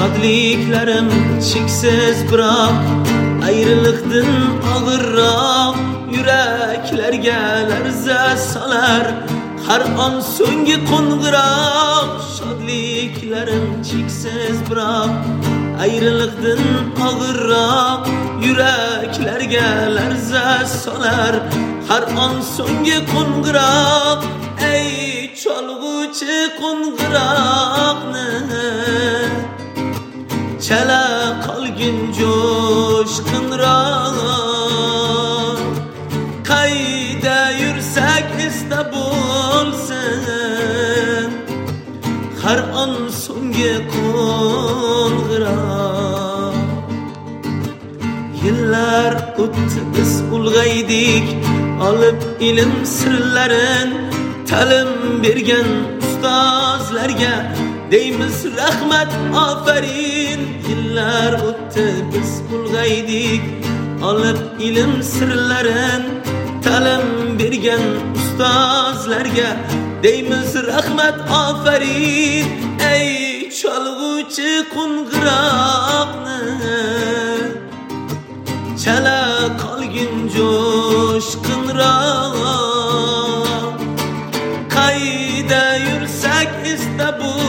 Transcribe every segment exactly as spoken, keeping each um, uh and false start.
Şadliklarim cheksiz biroq ayriliqdan og'irroq yuraklarga larza solar har on so'nggi qo'ng'iroq. Şadliklarim cheksiz biroq ayriliqdan og'irroq yuraklarga larza solar har on so'nggi qo'ng'iroq. Ey chalg'uvchi qo'ng'iroqni chala qolgin jo'shqinroq. Qayda yursak esda bo'lsin har on so'nggi qo'ng'iroq. Yillar o'tdi biz ulg'aydik olib ilm sirlarin ta'lim bergan ustozlarga deymiz rahmat ofarin. Yillar o'tdi biz ulg'aydik olib ilm sirlarin ta'lim bergan ustozlarga deymiz rahmat ofarin. Ey chalg'uvchi qo'ng'iroqni chala qolgin jo'shqinroq. Qayda yursak esda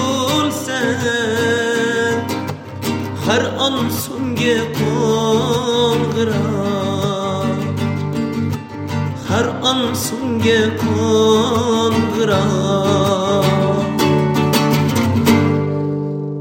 bo'lsin har on so'nggi qo'ng'iroq. Har on so'nggi qo'ng'iroq.